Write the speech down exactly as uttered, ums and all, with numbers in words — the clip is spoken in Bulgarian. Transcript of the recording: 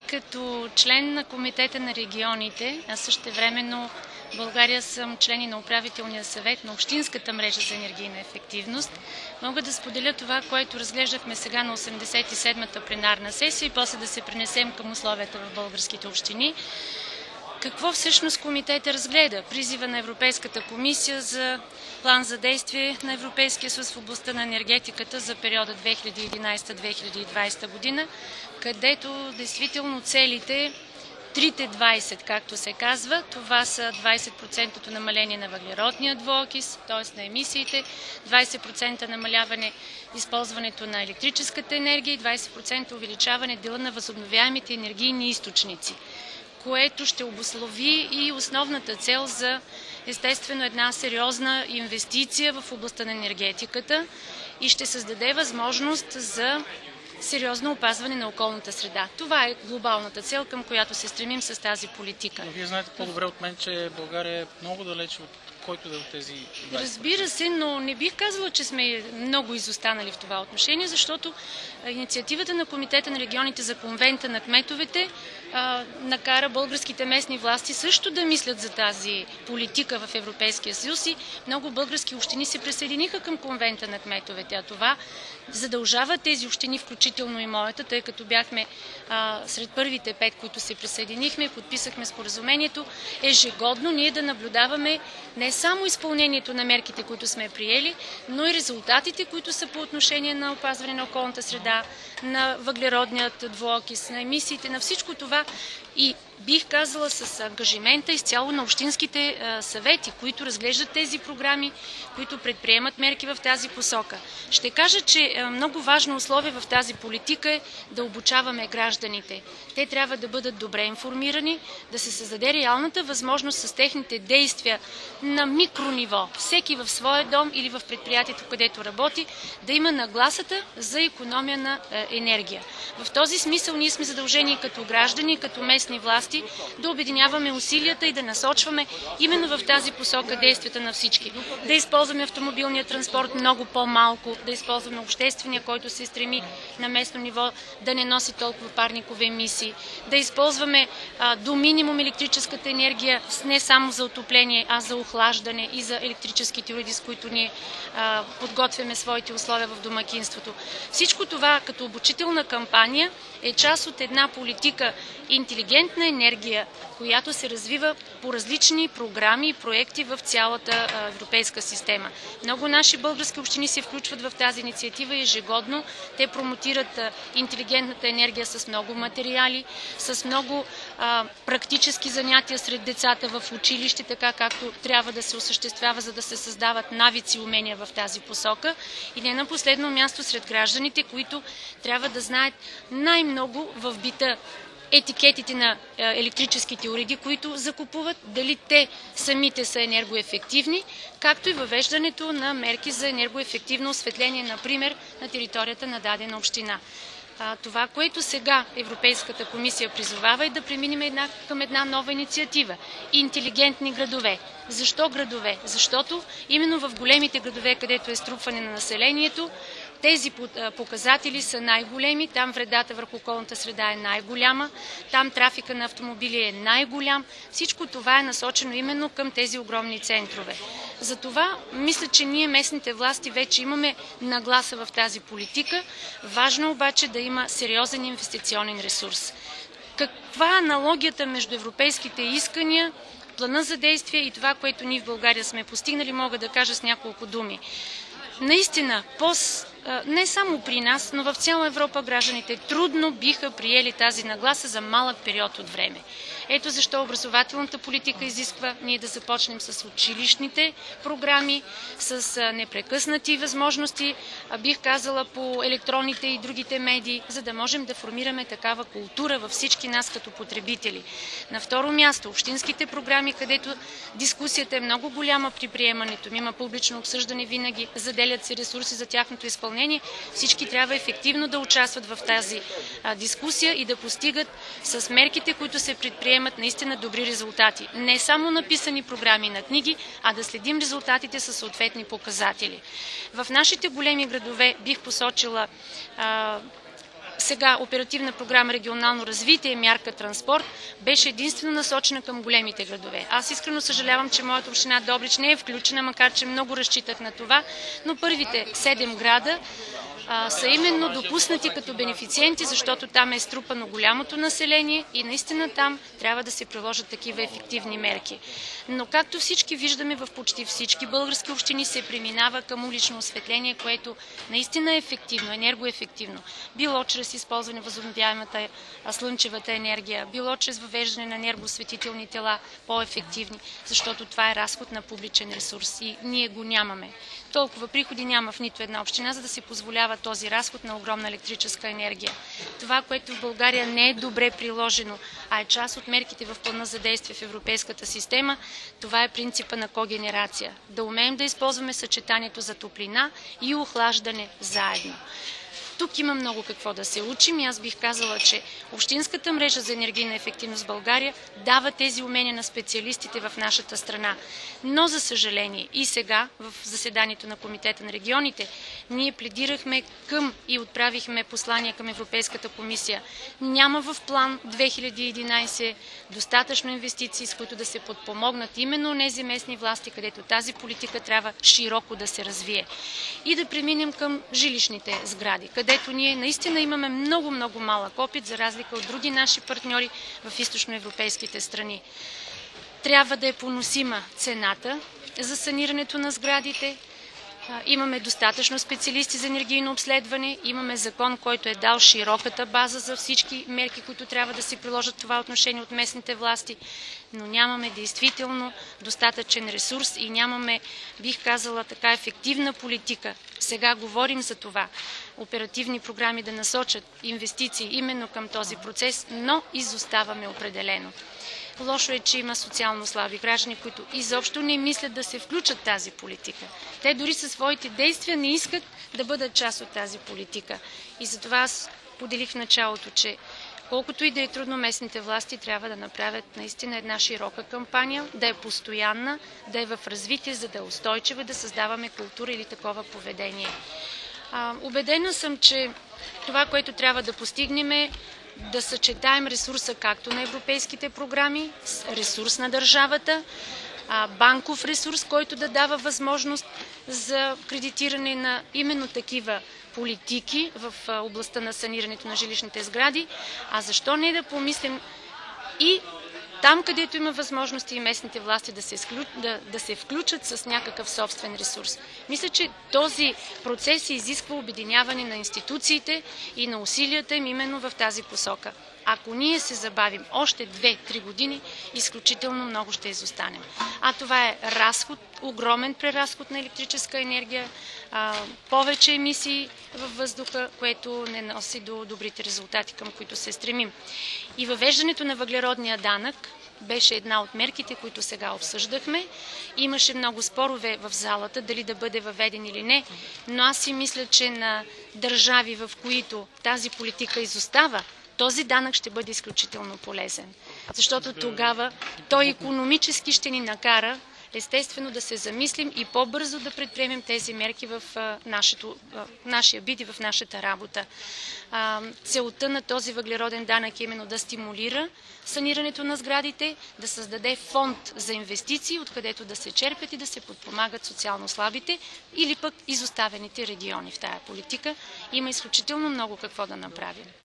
Като член на Комитета на регионите, а същевременно в България съм член и на управителния съвет на Общинската мрежа за енергийна ефективност, мога да споделя това, което разглеждахме сега на осемдесет и седмата пленарна сесия и после да се пренесем към условията в българските общини. Какво всъщност комитета разгледа? Призива на Европейската комисия за план за действие на Европейския съюз в областта на енергетиката за периода две хиляди и единадесета - две хиляди и двадесета година, където действително целите, трите двадесет, както се казва, това са двадесет процента намаление на въглеродния двуокис, т.е. на емисиите, двадесет процента намаляване използването на електрическата енергия и двадесет процента увеличаване дела на възобновяемите енергийни източници, което ще обуслови и основната цел за естествено една сериозна инвестиция в областта на енергетиката и ще създаде възможност за сериозно опазване на околната среда. Това е глобалната цел, към която се стремим с тази политика. Но вие знаете по-добре от мен, че България е много далеч от който да е от тези двадесет процента. Разбира се, но не бих казала, че сме много изостанали в това отношение, защото инициативата на Комитета на регионите за конвента на кметовете а, накара българските местни власти също да мислят за тази политика в Европейския съюз и много български общини се присъединиха към конвента на кметовете, а това задължава тези общини, включително и моята, тъй като бяхме а, сред първите пет, които се присъединихме и подписахме споразумението, ежегодно ние да наблюдаваме не само изпълнението на мерките, които сме приели, но и резултатите, които са по отношение на опазване на околната среда, на въглеродният двуокис, на емисиите, на всичко това. И бих казала с ангажимента изцяло на общинските а, съвети, които разглеждат тези програми, които предприемат мерки в тази посока. Ще кажа, че а, много важно условие в тази политика е да обучаваме гражданите. Те трябва да бъдат добре информирани, да се създаде реалната възможност с техните действия на микрониво, всеки в своя дом или в предприятието, където работи, да има нагласата за икономия на а, енергия. В този смисъл ние сме задължени като граждани, като местни власти, да обединяваме усилията и да насочваме именно в тази посока действията на всички. Да използваме автомобилния транспорт много по-малко, да използваме обществения, който се стреми на местно ниво да не носи толкова парникови емисии, да използваме а, до минимум електрическата енергия не само за отопление, а за охлаждане и за електрическите уреди, с които ние а, подготвяме своите условия в домакинството. Всичко това като обучителна кампания е част от една политика интелигентна енергия, която се развива по различни програми и проекти в цялата европейска система. Много наши български общини се включват в тази инициатива и ежегодно те промотират интелигентната енергия с много материали, с много а, практически занятия сред децата в училище, така както трябва да се осъществява, за да се създават навици и умения в тази посока. И не на последно място сред гражданите, които трябва да знаят най-много в бита етикетите на електрическите уреди, които закупуват, дали те самите са енергоефективни, както и въвеждането на мерки за енергоефективно осветление, например, на територията на дадена община. Това, което сега Европейската комисия призовава, е да преминем една, към една нова инициатива – интелигентни градове. Защо градове? Защото именно в големите градове, където е струпване на населението, тези показатели са най-големи, там вредата върху околната среда е най-голяма, там трафика на автомобили е най-голям. Всичко това е насочено именно към тези огромни центрове. Затова мисля, че ние местните власти вече имаме нагласа в тази политика. Важно обаче да има сериозен инвестиционен ресурс. Каква е аналогията между европейските искания, плана за действие и това, което ние в България сме постигнали, мога да кажа с няколко думи. Наистина, пост, не само при нас, но в цяла Европа гражданите трудно биха приели тази нагласа за малък период от време. Ето защо образователната политика изисква ние да започнем с училищните програми, с непрекъснати възможности, бих казала по електронните и другите медии, за да можем да формираме такава култура във всички нас като потребители. На второ място, общинските програми, където дискусията е много голяма при приемането, има публично обсъждане винаги, заделят се ресурси за тяхното изпълнение, всички трябва ефективно да участват в тази а, дискусия и да постигат с мерките, които се предприемат, наистина добри резултати. Не само написани програми на книги, а да следим резултатите със съответни показатели. В нашите големи градове бих посочила а, сега оперативна програма регионално развитие, мярка транспорт, беше единствено насочена към големите градове. Аз искрено съжалявам, че моята община Добрич не е включена, макар че много разчитах на това, но първите седем града а, са именно допуснати като бенефициенти, защото там е струпано голямото население и наистина там трябва да се приложат такива ефективни мерки. Но както всички виждаме, в почти всички български общини се преминава към улично осветление, което наистина е ефективно, енергоефективно. Било чрез използване възобновяемата слънчевата енергия, било чрез въвеждане на енергосветителни тела по-ефективни, защото това е разход на публичен ресурс и ние го нямаме. Толкова приходи няма в нито една община, за да се позволява този разход на огромна електрическа енергия. Това, което в България не е добре приложено, а е част от мерките в плана за действие в европейската система, това е принципа на когенерация. Да умеем да използваме съчетанието за топлина и охлаждане заедно. Тук има много какво да се учим и аз бих казала, че общинската мрежа за енергийна ефективност в България дава тези умения на специалистите в нашата страна. Но, за съжаление, и сега в заседанието на Комитета на регионите ние пледирахме към и отправихме послания към Европейската комисия. Няма в план две хиляди и единадесета достатъчно инвестиции, с които да се подпомогнат именно тези местни власти, където тази политика трябва широко да се развие. И да преминем към жилищните сгради, където ние наистина имаме много-много малък опит, за разлика от други наши партньори в източноевропейските страни. Трябва да е поносима цената за санирането на сградите. Имаме достатъчно специалисти за енергийно обследване, имаме закон, който е дал широката база за всички мерки, които трябва да се приложат в това отношение от местните власти, но нямаме действително достатъчен ресурс и нямаме, бих казала, така ефективна политика. Сега говорим за това. Оперативни програми да насочат инвестиции именно към този процес, но изоставаме определено. Лошо е, че има социално слаби граждани, които изобщо не мислят да се включат в тази политика. Те дори със своите действия не искат да бъдат част от тази политика. И затова аз поделих в началото, че колкото и да е трудно, местните власти трябва да направят наистина една широка кампания, да е постоянна, да е в развитие, за да е устойчива, да създаваме култура или такова поведение. А, убедена съм, че това, което трябва да постигнем е да съчетаем ресурса както на европейските програми, ресурс на държавата, банков ресурс, който да дава възможност за кредитиране на именно такива политики в областта на санирането на жилищните сгради, а защо не да помислим и там, където има възможности и местните власти да се, изключ... да, да се включат с някакъв собствен ресурс. Мисля, че този процес изисква обединяване на институциите и на усилията им именно в тази посока. Ако ние се забавим още две-три години, изключително много ще изостанем. А това е разход, огромен преразход на електрическа енергия, повече емисии във въздуха, което не носи до добрите резултати, към които се стремим. И въвеждането на въглеродния данък беше една от мерките, които сега обсъждахме. Имаше много спорове в залата, дали да бъде въведен или не, но аз си мисля, че на държави, в които тази политика изостава, този данък ще бъде изключително полезен, защото тогава той икономически ще ни накара естествено да се замислим и по-бързо да предприемем тези мерки в нашето, нашия бит и в нашата работа. Целта на този въглероден данък е именно да стимулира санирането на сградите, да създаде фонд за инвестиции, откъдето да се черпят и да се подпомагат социално слабите или пък изоставените региони в тая политика. Има изключително много какво да направим.